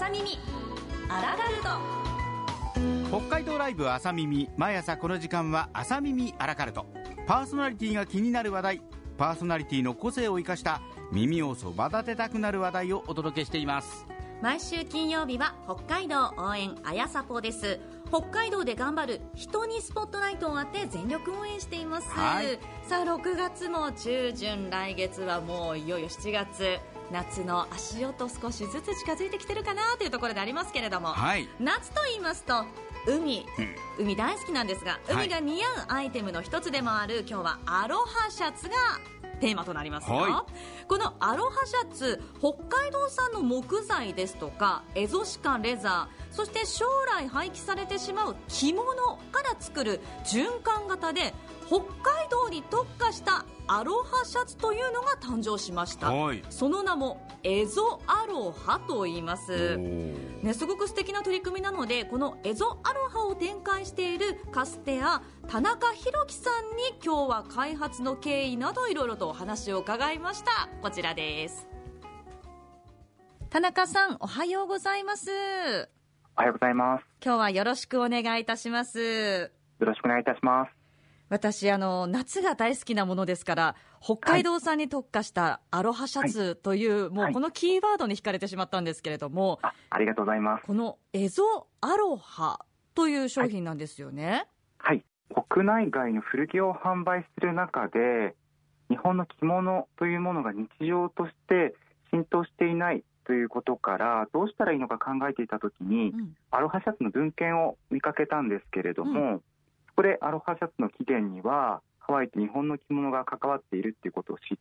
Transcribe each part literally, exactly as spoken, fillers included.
朝耳アラカルト。 北海道ライブ朝耳、毎朝この時間は朝耳アラカルト。パーソナリティが気になる話題、パーソナリティの個性を生かした耳をそば立てたくなる話題をお届けしています。 毎週金曜日は北海道応援あやさぽです。北海道で頑張る人にスポットライトを当て全力応援しています、はい、さあろくがつも中旬、来月はもういよいよしちがつ、夏の足音少しずつ近づいてきてるかなというところでありますけれども、はい、夏と言いますと海、うん、海大好きなんですが、海が似合うアイテムの一つでもある今日はアロハシャツがテーマとなりますよ、はい、このアロハシャツ、北海道産の木材ですとかエゾシカレザー、そして将来廃棄されてしまう着物から作る循環型で北海道に特化したアロハシャツというのが誕生しました、はい、その名もエゾアロハと言います、ね、すごく素敵な取り組みなので、このエゾアロハを展開しているカステア田中裕樹さんに今日は開発の経緯などいろいろとお話を伺いました。こちらです。田中さん、おはようございます。 おはようございます。 今日はよろしくお願いいたします。 よろしくお願いいたします。 私あの夏が大好きなものですから、北海道産に特化したアロハシャツという、はい、もうこのキーワードに惹かれてしまったんですけれども、 あ、ありがとうございます。 このエゾアロハという商品なんですよね。 はい、はい、国内外の古着を販売する中で日本の着物というものが日常として浸透していないということから、どうしたらいいのか考えていたときに、うん、アロハシャツの文献を見かけたんですけれども、うん、そこでアロハシャツの起源にはハワイと日本の着物が関わっているということを知って、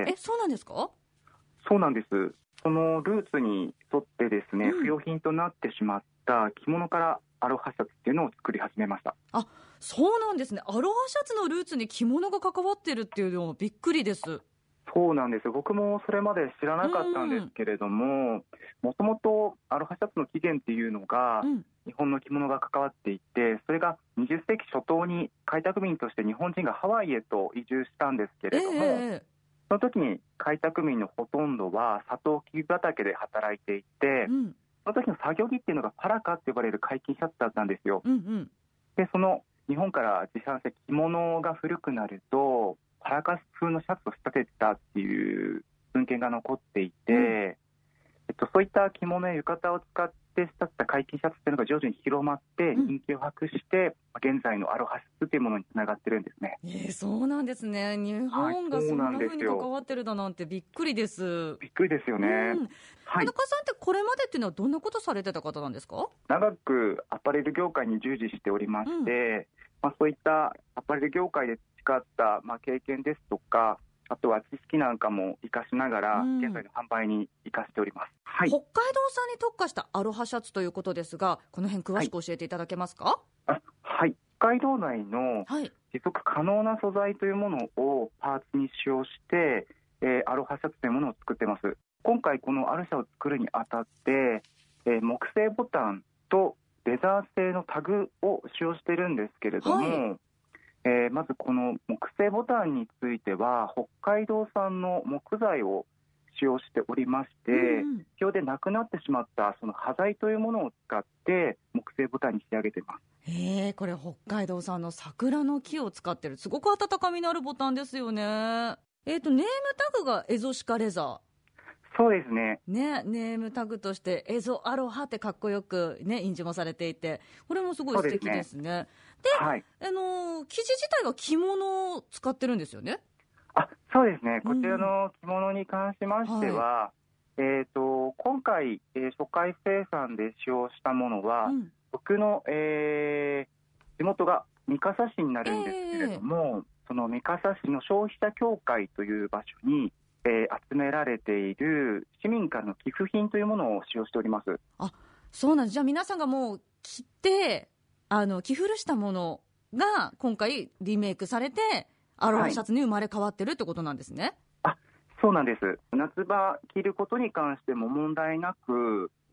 え、そうなんですか？ そうなんです。そのルーツに沿ってですね、うん、不用品となってしまった着物からアロハシャツっていうのを作り始めました。 あ、そうなんですね。アロハシャツのルーツに着物が関わっているっていうのもびっくりです。 そうなんです。僕もそれまで知らなかったんですけれども、もともとアロハシャツの起源っていうのが、うん、日本の着物が関わっていて、それがにじゅっせいき初頭に開拓民として日本人がハワイへと移住したんですけれども、えー、その時に開拓民のほとんどはサトウキビ畑で働いていて、うん、その時の作業着っていうのがパラカって呼ばれる解禁シャツだったんですよ、うんうん、でその日本から持参した着物が古くなるとパラカ風のシャツを仕立ててたっていう文献が残っていて、うん、えっと、そういった着物や浴衣を使って仕立てた解禁シャツっていうのが徐々に広まって人気を博して、うん、現在のアロハシャツというものにつながってるんですね。 えー、そうなんですね。日本がそんな風に関わってるだなんてびっくりです。 びっくりですよね、うん、 はい、田中さんってこれまでっていうのはどんなことされてた方なんですか？ 長くアパレル業界に従事しておりまして、うんまあ、そういったアパレル業界で培った、まあ、経験ですとか、あとは知識なんかも活かしながら、うん、現在の販売に活かしております、はい、 北海道産に特化したアロハシャツということですが、この辺詳しく教えていただけますか？はい、 あはい、北海道内の持続可能な素材というものをパーツに使用して、えー、アロハシャツというものを作っています。今回このアロハを作るにあたって、えー、木製ボタンとレザー製のタグを使用しているんですけれども、はいえー、まずこの木製ボタンについては北海道産の木材を使用しておりまして、うん、必要でなくなってしまったその端材というものを使って木製ボタンに仕上げています。 へー、これ北海道産の桜の木を使ってる、すごく温かみのあるボタンですよね。えーと、ネームタグがエゾシカレザー。 そうですね。 ね、ネームタグとしてエゾアロハってかっこよく、ね、印字もされていて、これもすごい素敵ですね。で、はい、あの生地自体は着物を使ってるんですよね。 あ、そうですね。こちらの着物に関しましては、うんはいえー、と今回、えー、初回生産で使用したものは、うん、僕の、えー、地元が三笠市になるんですけれども、えー、その三笠市の消費者協会という場所にえー、集められている市民からの寄付品というものを使用しております。 あ、そうなんです。じゃあ皆さんがもう着てあの着古したものが今回リメイクされてアロハシャツに生まれ変わってるってことなんですね。 はい、あ、そうなんです。夏場着ることに関しても問題なく、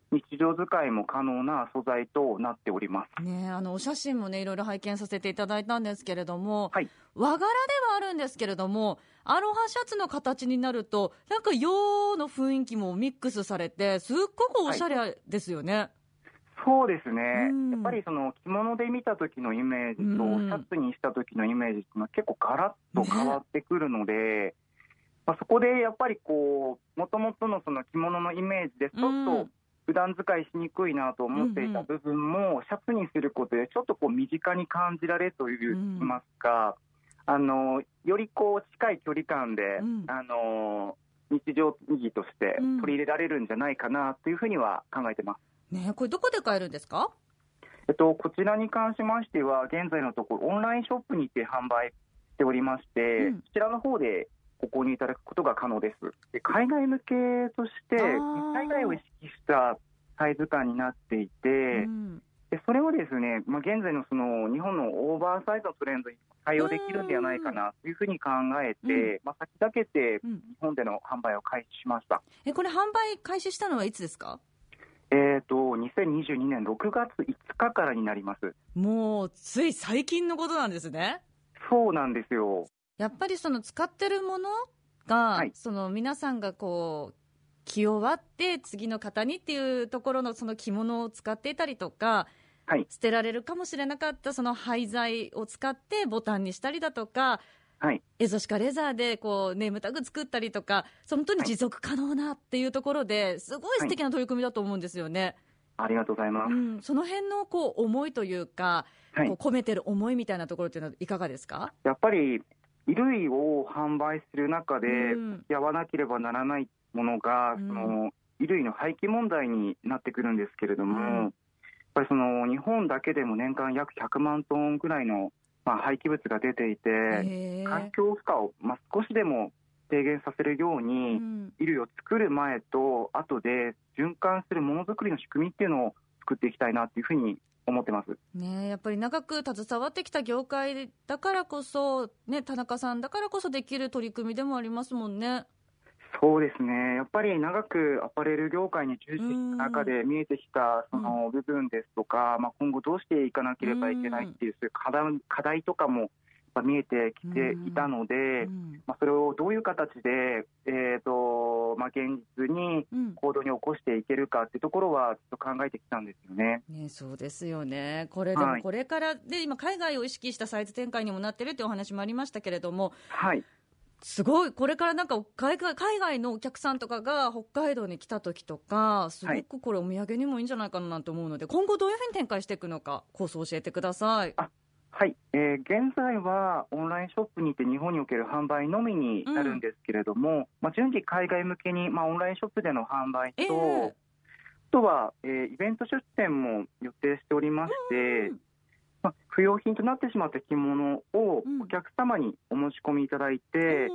日常使いも可能な素材となっております、 ね、あのお写真もねいろいろ拝見させていただいたんですけれども、 はい、 和柄ではあるんですけれどもアロハシャツの形になるとなんか洋の雰囲気もミックスされてすっごくおしゃれですよね、はい、 そうですね、 うん、 やっぱりその着物で見た時のイメージと、うん、シャツにした時のイメージっていうのは結構ガラッと変わってくるので、ね、まあ、そこでやっぱりこう元々のその着物のイメージでちょっと、うん普段使いしにくいなと思っていた部分もシャツにすることでちょっとこう身近に感じられるといいますか、うん、あのよりこう近い距離感で、うん、あの日常着として取り入れられるんじゃないかなというふうには考えてます、 ね、これどこで買えるんですか？ えっと、こちらに関しましては現在のところオンラインショップにて販売しておりまして、うん、こちらの方でご購入いただくことが可能です。で海外向けとして海外を意識したサイズ感になっていて、うん、でそれをですね、まあ、現在のその日本のオーバーサイズのトレンドに対応できるんではないかなというふうに考えて、うんまあ、先駆けて日本での販売を開始しました、 うん、えこれ販売開始したのはいつですか？ えーと、にせんにじゅうにねんろくがついつかからになります。 もうつい最近のことなんですね。 そうなんですよ。 やっぱりその使ってるものが、はい、その皆さんがこう着終わって次の方にっていうところのその着物を使っていたりとか、はい、捨てられるかもしれなかったその廃材を使ってボタンにしたりだとか、はい、エゾシカレザーでこうネームタグ作ったりとか本当に持続可能なっていうところですごい素敵な取り組みだと思うんですよね、 はい、ありがとうございます、うん、 その辺のこう思いというか、はい、こう込めてる思いみたいなところっていうのはいかがですか？ やっぱり衣類を販売する中でやわなければならないものが、うん、その衣類の廃棄問題になってくるんですけれども、うん、やっぱりその日本だけでも年間約ひゃくまんトンぐらいの、まあ、廃棄物が出ていて環境負荷を、まあ、少しでも低減させるように、うん、衣類を作る前と後で循環するものづくりの仕組みっていうのを作っていきたいなというふうに思ってます、 ね、やっぱり長く携わってきた業界だからこそ、ね、田中さんだからこそできる取り組みでもありますもんね。 そうですね、やっぱり長くアパレル業界に従事した中で見えてきたその部分ですとか、うんまあ、今後どうしていかなければいけないっていう、そういう課題、課題とかも見えてきていたので、うんまあ、それをどういう形で、えーとまあ、現実に行動に起こしていけるかっていうところはちょっと考えてきたんですよね。 ね、そうですよね。これでもこれから、はい、で今海外を意識したサイズ展開にもなってるっていうお話もありましたけれども、 はい、 すごいこれからなんか海外、海外のお客さんとかが北海道に来た時とかすごくこれお土産にもいいんじゃないかななんて思うので、今後どういうふうに展開していくのか構想を教えてください。 あはい、えー、現在はオンラインショップにて日本における販売のみになるんですけれども、うんまあ、順次海外向けに、まあ、オンラインショップでの販売と、えー、あとは、えー、イベント出店も予定しておりまして、うんまあ、不要品となってしまった着物をお客様にお申し込みいただいて、うん、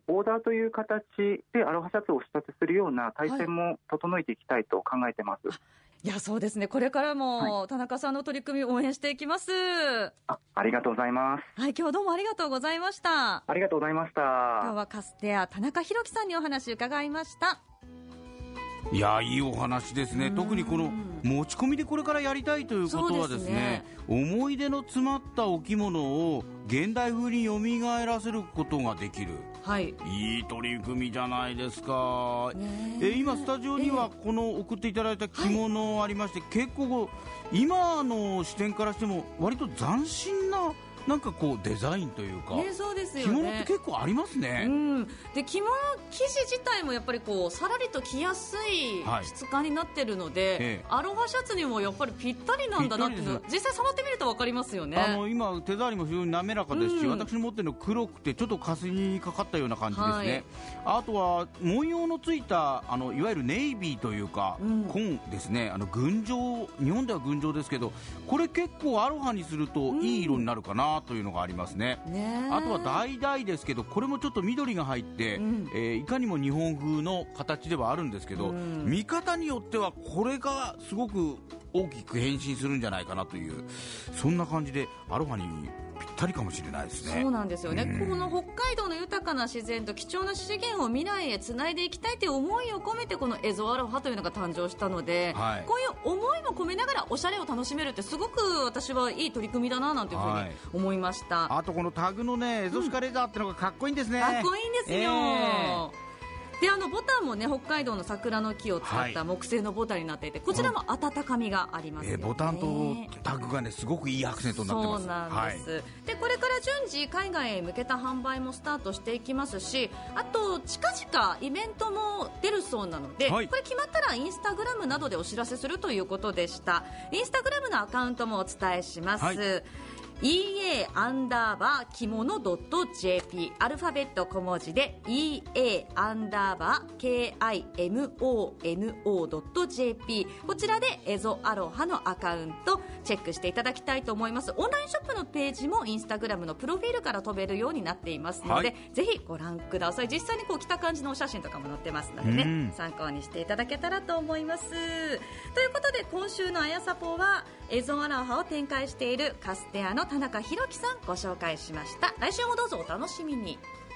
オーダーという形でアロハシャツを仕立てするような体制も整えていきたいと考えてます、はいいやそうですね、これからも田中さんの取り組みを応援していきます。 あ、ありがとうございます。 はい、今日はどうもありがとうございました。 ありがとうございました。 今日はカステア田中裕樹さんにお話伺いました。 いやいいお話ですね。特にこの持ち込みでこれからやりたいということはですね、思い出の詰まったお着物を現代風によみがえらせることができる、はい、いい取り組みじゃないですか。え今スタジオにはこの送っていただいた着物ありまして、はい、結構今の視点からしても割と斬新ななんかこうデザインというか、 ね、そうですよね、 着物って結構ありますね、 うん、で着物生地自体もやっぱりこうさらりと着やすい質感になってるので、はいええ、アロハシャツにもやっぱりぴったりなんだなっていうの実際触ってみると分かりますよね。 あの今手触りも非常に滑らかですし、うん、私の持ってるの黒くてちょっとかすにかかったような感じですね、はい、あとは文様のついたあのいわゆるネイビーというか、うん、紺ですね、あの群青、日本では群青ですけどこれ結構アロハにするといい色になるかなというのがありますね、うん、ねあとは橙ですけどこれもちょっと緑が入って、うんえー、いかにも日本風の形ではあるんですけど、うん、見方によってはこれがすごく大きく変身するんじゃないかなというそんな感じでアロハにぴっったりかもしれないですね。 そうなんですよね、うん、この北海道の豊かな自然と貴重な資源を未来へつないでいきたいという思いを込めてこのエゾアロハというのが誕生したので、はい、こういう思いも込めながらおしゃれを楽しめるってすごく私はいい取り組みだななんていうふうに思いました、はい、 あとこのタグのねエゾシカレザーってのがかっこいいんですね、 うん、かっこいいんですよ、えーであのボタンもね北海道の桜の木を使った木製のボタンになっていて、はい、こちらも温かみがありますよね、 えー、ボタンとタグがねすごくいいアクセントになってます。 そうなんです、はい、でこれから順次海外へ向けた販売もスタートしていきますし、あと近々イベントも出るそうなので、はい、これ決まったらインスタグラムなどでお知らせするということでした。インスタグラムのアカウントもお伝えします、はい、イーエー アンダーバー着物 .jp アルファベット小文字で イーエー アンダーバー ケーアイエムオーエヌオー .jp こちらでエゾアロハのアカウントチェックしていただきたいと思います。オンラインショップのページもインスタグラムのプロフィールから飛べるようになっていますので、はい、ぜひご覧ください。実際にこう着た感じのお写真とかも載ってますのでね、参考にしていただけたらと思います。ということで今週のあやサポはエゾアロハを展開しているカステアの田中宏樹さんご紹介しました。来週もどうぞお楽しみに。